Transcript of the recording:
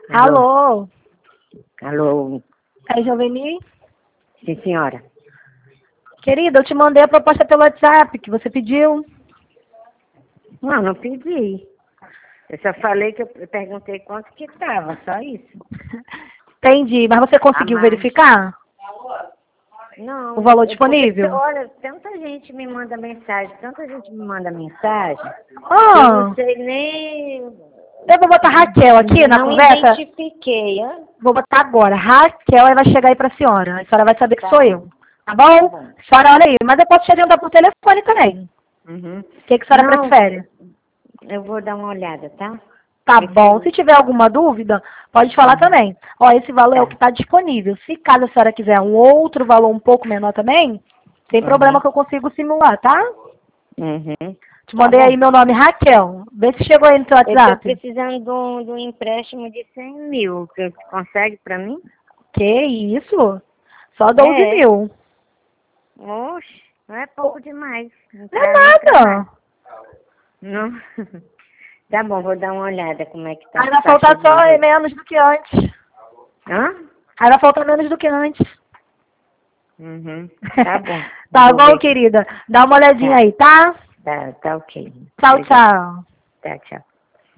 Alô? Alô? Alô? É Joveni? Sim, senhora. Querida, eu te mandei a proposta pelo WhatsApp que você pediu. Não, não pedi. Eu só falei que eu perguntei quanto que tava, só isso. Entendi, mas você A conseguiu mais. verificar Não, o valor porque, disponível? olha, tanta gente me manda mensagem, tanta gente me manda mensagem, que eu não Ah, sei nem... eu vou botar Raquel aqui na Não conversa. identifiquei, hein? Vou botar agora. Raquel, aí vai chegar aí pra senhora. A senhora vai saber que Tá sou bom, eu. Tá bom? tá bom. Senhora, olha aí. Mas eu posso te adiantar por telefone também. Uhum. O que a senhora Não, prefere? eu vou dar uma olhada, tá? Tá bom. Se Prefiro. tiver alguma dúvida, pode falar Uhum. também. Ó, esse valor é o que Tá. está disponível. Se caso a senhora quiser um outro valor um pouco menor também, sem problema Uhum. que eu consigo simular, tá? Uhum. Te Tá mandei aí bom. meu nome, Raquel. Vê se chegou aí no seu Eu tô WhatsApp. precisando de um empréstimo de 100 mil. Você consegue pra mim? Que isso? Só 12 É. mil. Oxe, não é pouco demais. Não Não é dá nem pra nada. nada. Não. Tá bom, vou dar uma olhada como é que tá Aí a vai taxa faltar de só juros. menos do que antes. Hã? Aí vai faltar menos do que antes. Uhum. Tá bom. Tá Vou ver bom, aqui. querida? Dá uma olhadinha Tá, aí, tá? tá ok. Tchau, Obrigada. tchau. Tá, tchau.